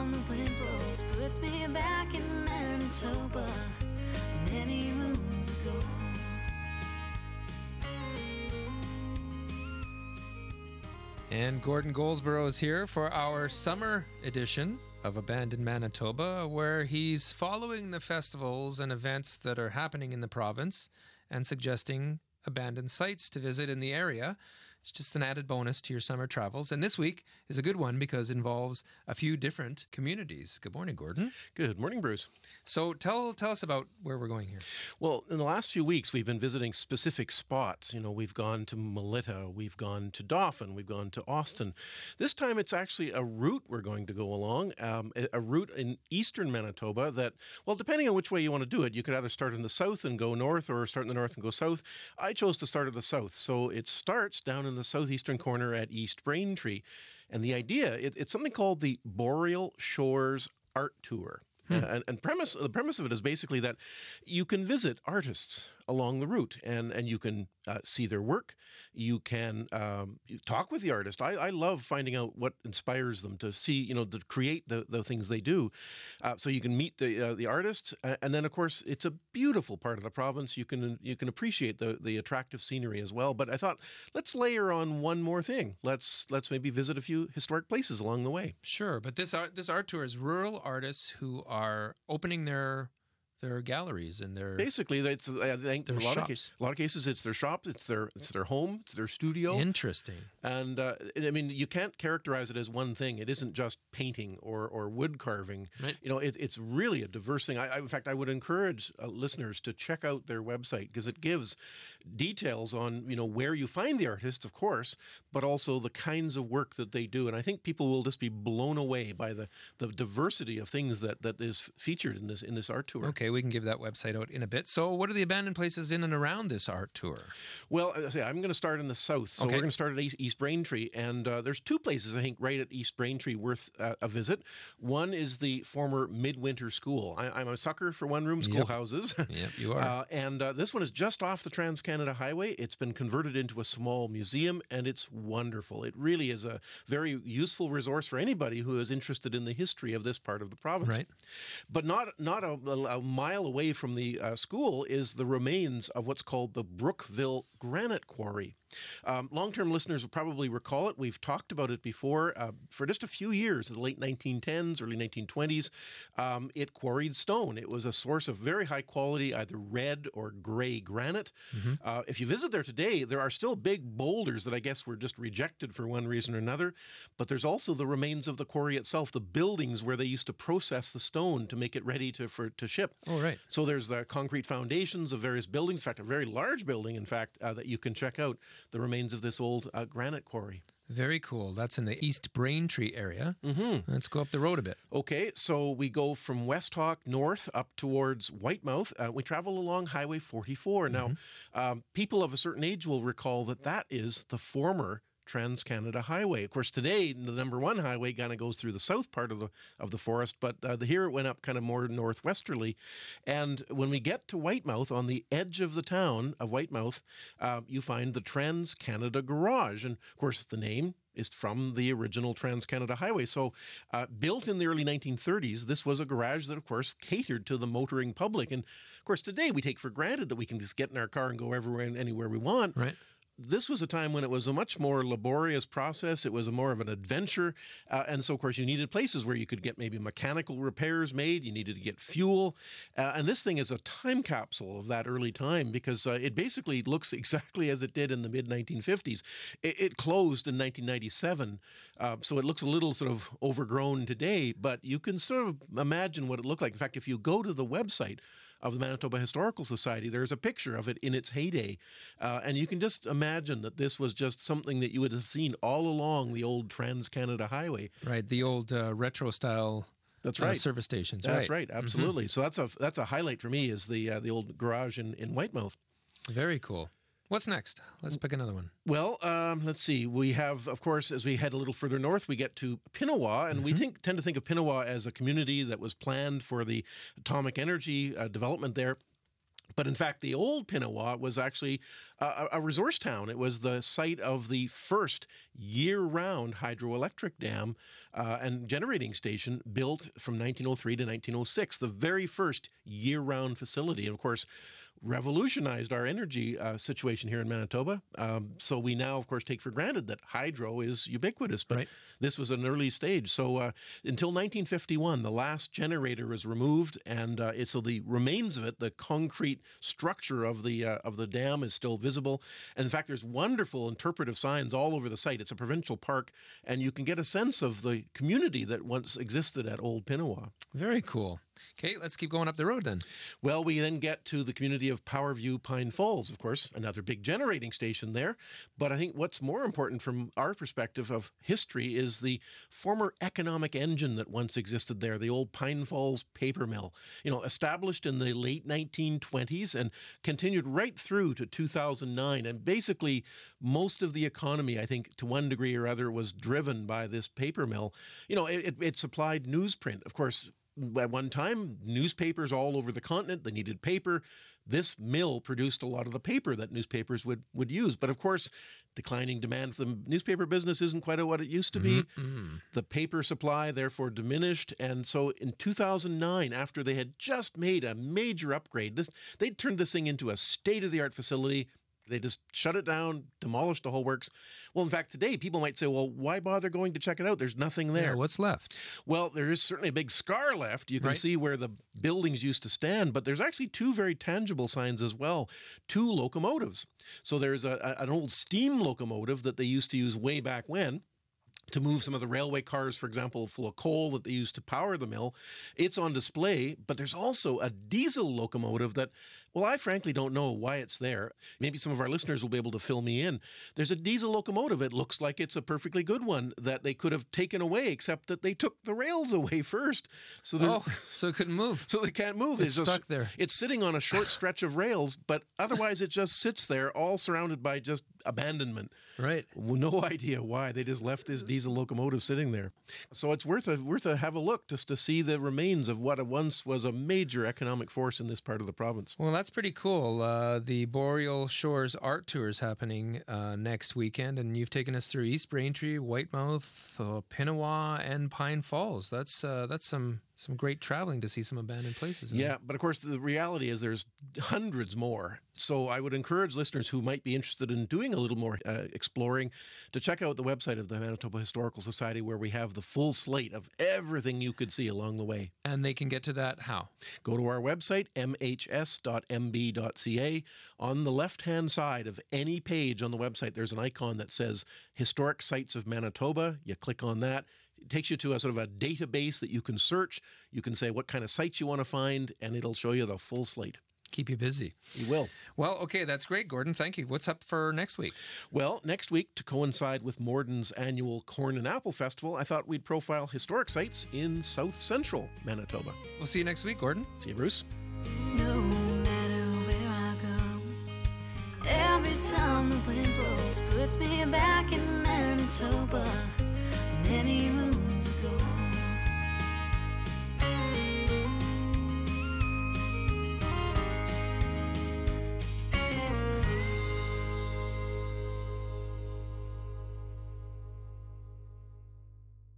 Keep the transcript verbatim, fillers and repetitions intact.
time the wind blows puts me back in Manitoba many moons ago. And Gordon Goldsboro is here for our summer edition of Abandoned Manitoba, where he's following the festivals and events that are happening in the province and suggesting abandoned sites to visit in the area. It's just an added bonus to your summer travels. And this week is a good one because it involves a few different communities. Good morning, Gordon. Good morning, Bruce. So tell tell us about where we're going here. Well, in the last few weeks, we've been visiting specific spots. You know, we've gone to Melita, we've gone to Dauphin, we've gone to Austin. This time it's actually a route we're going to go along, um, a route in eastern Manitoba that, well, depending on which way you want to do it, you could either start in the south and go north or start in the north and go south. I chose to start at the south. So it starts down in the southeastern corner at East Braintree. And the idea, it, it's something called the Boreal Shores Art Tour. Hmm. Uh, and, and premise the premise of it is basically that you can visit artists along the route, and, and you can uh, see their work. You can um, talk with the artist. I, I love finding out what inspires them to see, you know, to create the, the things they do. Uh, so you can meet the uh, the artist, and then of course it's a beautiful part of the province. You can you can appreciate the the attractive scenery as well. But I thought, let's layer on one more thing. Let's let's maybe visit a few historic places along the way. Sure, but this art this art tour is rural artists who are opening their their galleries and their basically that's I think their a lot shops. of cases, a lot of cases it's their shops, it's their it's their home, it's their studio. Interesting. And uh, I mean, you can't characterize it as one thing. It isn't just painting or or wood carving. Right. You know, it, it's really a diverse thing. I, I, in fact, I would encourage uh, listeners to check out their website because it gives details on, you know, where you find the artist, of course, but also the kinds of work that they do. And I think people will just be blown away by the, the diversity of things that, that is featured in this in this art tour. Okay, we can give that website out in a bit. So what are the abandoned places in and around this art tour? Well, as I say, I'm going to start in the south. So Okay. we're going to start at East, East Braintree. And uh, there's two places, I think, right at East Braintree worth uh, a visit. One is the former Midwinter School. I, I'm a sucker for one-room Yep. schoolhouses. Yep, you are. Uh, and uh, this one is just off the Trans-Canada Highway. It's been converted into a small museum, and it's wonderful. It really is a very useful resource for anybody who is interested in the history of this part of the province. Right. But not not a, a mile away from the uh, school is the remains of what's called the Brookville Granite Quarry. Um, long-term listeners will probably recall it. We've talked about it before. Uh, for just a few years, in the late nineteen tens, early nineteen twenties, um, it quarried stone. It was a source of very high quality, either red or gray granite. Mm-hmm. Uh, if you visit there today, there are still big boulders that I guess were just rejected for one reason or another. But there's also the remains of the quarry itself, the buildings where they used to process the stone to make it ready to for to ship. Oh, right. So there's the concrete foundations of various buildings. In fact, a very large building, in fact, uh, that you can check out. The remains of this old uh, granite quarry. Very cool. That's in the East Braintree area. Mm-hmm. Let's go up the road a bit. Okay, so we go from West Hawk north up towards Whitemouth. Uh, we travel along Highway forty-four. Mm-hmm. Now, um, people of a certain age will recall that that is the former Trans-Canada Highway. Of course, today, the number one highway kind of goes through the south part of the of the forest, but uh, the, here it went up kind of more northwesterly. And when we get to Whitemouth, on the edge of the town of Whitemouth, uh, you find the Trans-Canada Garage. And, of course, the name is from the original Trans-Canada Highway. So uh, built in the early nineteen thirties, this was a garage that, of course, catered to the motoring public. And, of course, today we take for granted that we can just get in our car and go everywhere and anywhere we want. Right. This was a time when it was a much more laborious process. It was a more of an adventure. Uh, and so, of course, you needed places where you could get maybe mechanical repairs made. You needed to get fuel. Uh, and this thing is a time capsule of that early time because uh, it basically looks exactly as it did in the mid nineteen fifties. It, it closed in nineteen ninety-seven. Uh, so it looks a little sort of overgrown today, but you can sort of imagine what it looked like. In fact, if you go to the website of the Manitoba Historical Society, there's a picture of it in its heyday. Uh, and you can just imagine that this was just something that you would have seen all along the old Trans-Canada Highway. Right, the old uh, retro-style That's uh, right. service stations. That's right, right, absolutely. Mm-hmm. So that's a that's a highlight for me is the uh, the old garage in, in Whitemouth. Very cool. What's next? Let's pick another one. Well, um, let's see. We have, of course, as we head a little further north, we get to Pinawa, and mm-hmm. we think, tend to think of Pinawa as a community that was planned for the atomic energy uh, development there. But in fact, the old Pinawa was actually a, a resource town. It was the site of the first year-round hydroelectric dam uh, and generating station built from nineteen oh three to nineteen oh six, the very first year-round facility. And of course, revolutionized our energy uh, situation here in Manitoba. Um, so we now, of course, take for granted that hydro is ubiquitous, but Right. this was an early stage. So uh, until nineteen fifty-one, the last generator was removed, and uh, it, so the remains of it, the concrete structure of the uh, of the dam, is still visible. And in fact, there's wonderful interpretive signs all over the site. It's a provincial park, and you can get a sense of the community that once existed at Old Pinawa. Very cool. Okay, let's keep going up the road then. Well, we then get to the community of Powerview Pine Falls, of course, another big generating station there. But I think what's more important from our perspective of history is the former economic engine that once existed there, the old Pine Falls paper mill, you know, established in the late nineteen twenties and continued right through to two thousand nine. And basically, most of the economy, I think, to one degree or other, was driven by this paper mill. You know, it, it, it supplied newsprint. Of course, at one time, newspapers all over the continent, they needed paper. This mill produced a lot of the paper that newspapers would, would use. But of course, declining demand for the newspaper business isn't quite what it used to be. Mm-hmm. The paper supply therefore diminished. And so in two thousand nine, after they had just made a major upgrade, this, they'd turned this thing into a state-of-the-art facility. They just shut it down, demolished the whole works. Well, in fact, today people might say, well, why bother going to check it out? There's nothing there. Yeah, what's left? Well, there is certainly a big scar left. You can Right. see where the buildings used to stand, but there's actually two very tangible signs as well. Two locomotives. So there's a, a, an old steam locomotive that they used to use way back when to move some of the railway cars, for example, full of coal that they used to power the mill. It's on display, but there's also a diesel locomotive that, well, I frankly don't know why it's there. Maybe some of our listeners will be able to fill me in. There's a diesel locomotive. It looks like it's a perfectly good one that they could have taken away, except that they took the rails away first. So there's, Oh, so it couldn't move. so they can't move. It's just- stuck there. It's sitting on a short stretch of rails, but otherwise it just sits there, all surrounded by just abandonment. Right. No idea why they just left this diesel locomotive sitting there. So it's worth a worth a have a look just to see the remains of what once was a major economic force in this part of the province. Well, that's pretty cool. Uh, the Boreal Shores Art Tour is happening uh, next weekend, and you've taken us through East Braintree, Whitemouth, uh, Pinawa, and Pine Falls. That's uh, that's some some great traveling to see some abandoned places. isn't Yeah, it? but of course the reality is there's hundreds more. So I would encourage listeners who might be interested in doing a little more uh, exploring to check out the website of the Manitoba Historical Society, where we have the full slate of everything you could see along the way. And they can get to that how? Go to our website, m h s dot m b dot c a. On the left-hand side of any page on the website, there's an icon that says Historic Sites of Manitoba. You click on that. It takes you to a sort of a database that you can search. You can say what kind of sites you want to find, and it'll show you the full slate. Keep you busy. You will. Well, okay, that's great, Gordon. Thank you. What's up for next week? Well, next week, to coincide with Morden's annual Corn and Apple Festival, I thought we'd profile historic sites in South Central Manitoba. We'll see you next week, Gordon. See you, Bruce. No matter where I go, every time the wind blows puts me back in Manitoba. Many moons